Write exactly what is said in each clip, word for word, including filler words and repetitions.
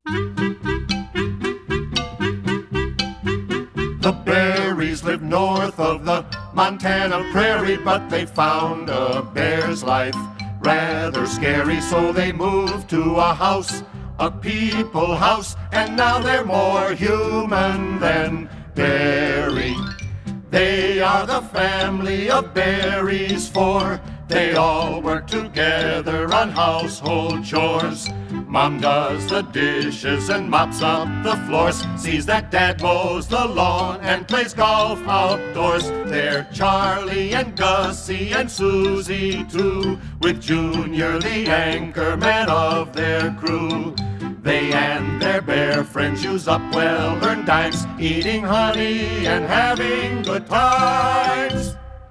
The Berries live north of the Montana prairie, but they found a bear's life rather scary, so they moved to a house, a people house, and now they're more human than Berry. They are the family of Berries four. They all work together on household chores. Mom does the dishes and mops up the floors, sees that Dad mows the lawn and plays golf outdoors. They're Charlie and Gussie and Susie too, with Junior the anchorman of their crew. They and their bear friends use up well-earned dimes, eating honey and having good times.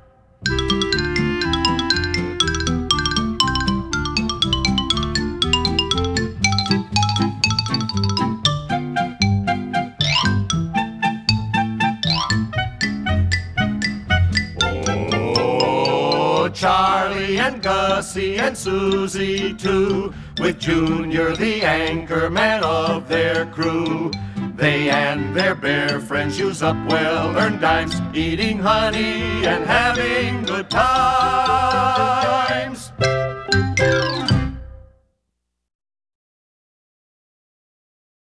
Charlie and Gussie and Susie too, with Junior the anchorman of their crew. They and their bear friends use up well-earned dimes, eating honey and having good times.